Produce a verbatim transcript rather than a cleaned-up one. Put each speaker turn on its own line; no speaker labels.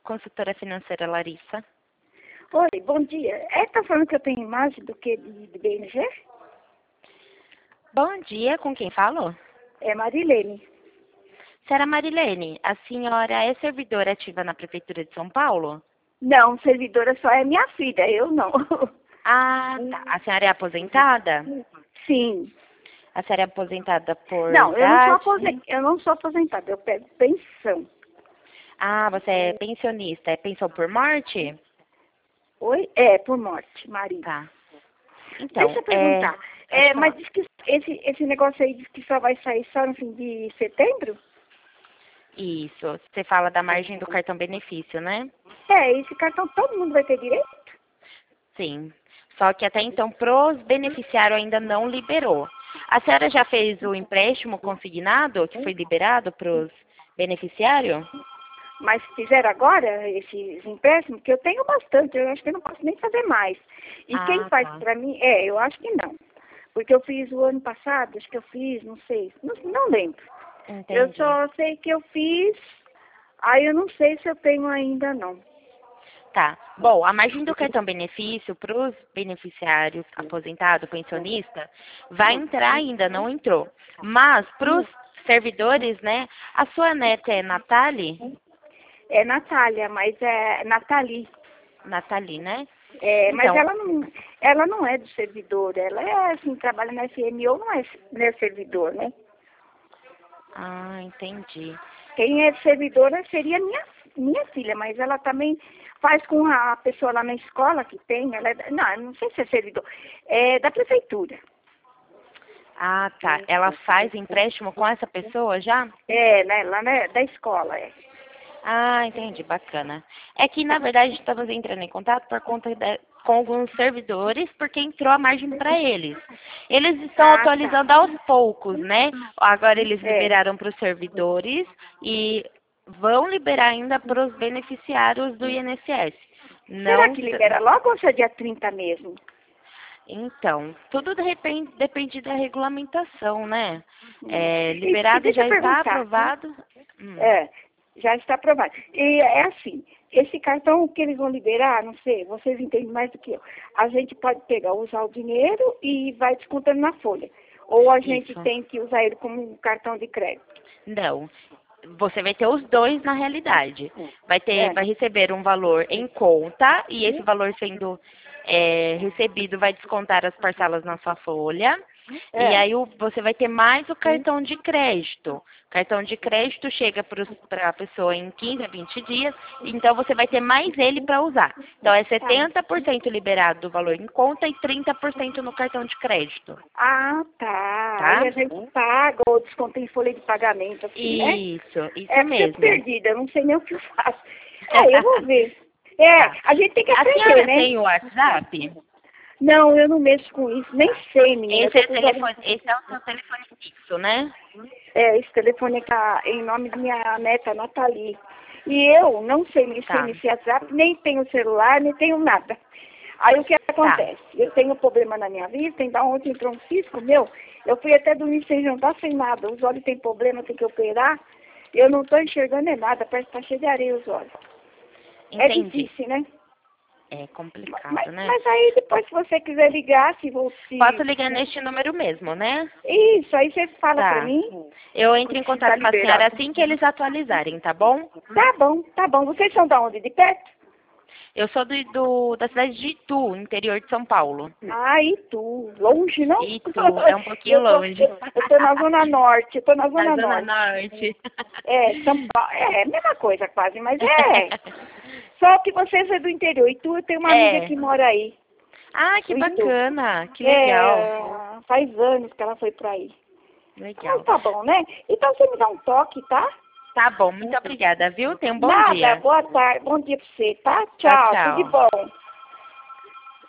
consultora financeira Larissa.
Oi, bom dia. É, tá falando que eu tenho imagem do que de, de B N G?
Bom dia, com quem falo?
É Marilene.
Senhora Marilene, a senhora é servidora ativa na Prefeitura de São Paulo?
Não, servidora só é minha filha, eu não.
Ah, tá. A senhora é aposentada?
Sim.
A senhora é aposentada por
Não, eu não sou
idade?
aposentada, eu não sou aposentada, eu pego pensão.
Ah, você é pensionista. É pensão por morte?
Oi? É, por morte, marido.
Tá. Então,
Deixa eu perguntar.
É,
É,
pode
mas diz que esse, esse negócio aí diz que só vai sair só no fim de setembro?
Isso. Você fala da margem do cartão benefício, né?
É, esse cartão todo mundo vai ter direito?
Sim. Só que até então, pros beneficiários ainda não liberou. A senhora já fez o empréstimo consignado que foi liberado pros beneficiários?
Mas fizeram agora esses empréstimos, que eu tenho bastante, eu acho que eu não posso nem fazer mais. E quem
Ah,
faz
tá.
pra mim, é, eu acho que não. Porque eu fiz o ano passado, acho que eu fiz, não sei, não, não lembro. Eu
Entendi.
só sei que eu fiz, aí eu não sei se eu tenho ainda não.
Tá. Bom, a margem do cartão benefício para os beneficiários aposentado, pensionista, vai entrar ainda, não entrou. Mas para os servidores, né? A sua neta é Nathalie?
É Natália, mas é Nathalie.
Nathalie, né?
É, mas
Então,
ela não, ela não é do servidor, ela é assim, trabalha na F M ou não é, não é servidor, né?
ah, entendi.
Quem é servidora seria minha, minha filha, mas ela também faz com a pessoa lá na escola que tem, ela é, não, eu não sei se é servidor, é da prefeitura.
Ah, tá. Ela faz empréstimo com essa pessoa já?
É, né, lá na, da escola, é.
Ah, entendi, bacana. É que, na verdade, estamos entrando em contato por conta de, com alguns servidores, porque entrou a margem para eles. Eles estão
Ah, tá.
atualizando aos poucos, né? Agora eles
É.
liberaram para os servidores e vão liberar ainda para os beneficiários do I N S S.
Será
Não,
que
se-
libera logo ou se é dia trinta mesmo?
então, tudo depende, depende da regulamentação, né?
Hum.
É,
E, e
liberado
deixa
já
eu
está
perguntar.
aprovado. Hum,
É, já está aprovado. E é assim, esse cartão que eles vão liberar, não sei, vocês entendem mais do que eu. A gente pode pegar, usar o dinheiro e vai descontando na folha. Ou a gente
isso.
tem que usar ele como um cartão de crédito.
Não. Você vai ter os dois na realidade. Vai ter,
É,
vai receber um valor em conta e esse valor sendo é, recebido vai descontar as parcelas na sua folha. E
é.
aí o- você vai ter mais o cartão de crédito. O cartão de crédito chega para a pessoa em quinze a vinte dias, então você vai ter mais ele para usar. Então é
Tá.
setenta por cento liberado do valor em conta e trinta por cento no cartão de crédito,
Ah, tá. Aí
tá?
a gente paga ou desconta em folha de pagamento, assim, né?
Isso, isso
É porque eu tô
mesmo.
perdida, eu não sei nem o que eu faço. É, eu vou ver. É,
Tá.
a gente tem que
A
aprender,
senhora
né?
tem o WhatsApp?
Não, eu não mexo com isso, nem sei, menina. Eu
Esse
tô
é,
com os olhos...
telefone, esse é o seu telefone fixo, né?
É, esse telefone tá em nome de minha neta, Nathalie. E eu não sei mexer
Tá,
nesse WhatsApp, nem tenho celular, nem tenho nada. Aí o que
tá.
acontece? Eu tenho um problema na minha vista, então ontem entrou um cisco meu, eu fui até dormir sem jantar, sem nada. Os olhos têm problema, tem que operar. Eu não estou enxergando é nada, parece que tá cheio de areia os olhos. É
Entendi.
difícil, né?
É
Mas,
complicado, né?
mas aí depois, se você quiser ligar, se
Posso
você...
ligar neste número mesmo, né?
Isso, aí você fala pra
Tá.
mim,
Eu entro em
se tá
contato com a senhora
liberado.
assim que eles atualizarem, tá bom?
Tá bom, tá bom. Vocês são da onde? De perto?
Eu sou do, do- da cidade de Itu, interior de São Paulo.
Ah, Itu. Longe, não?
Itu, é um pouquinho
Eu tô,
longe.
eu, eu tô na Zona Norte, eu tô na
Na
Zona
Zona
Norte.
Norte.
É, São Paulo, é, mesma coisa quase, mas é. Só que vocês é do interior. Itu, eu tenho uma amiga
É.
que mora aí.
Ah, que
No Itu.
bacana, que legal.
É, faz anos que ela foi pra aí. Mas
Legal.
tá bom, né? Então você me dá um toque, tá?
Tá bom, muito obrigada, viu? Tenha um bom
Nada,
dia.
boa tarde, bom dia pra você, tá?
Tchau,
Tchau, tudo de
tchau.
bom.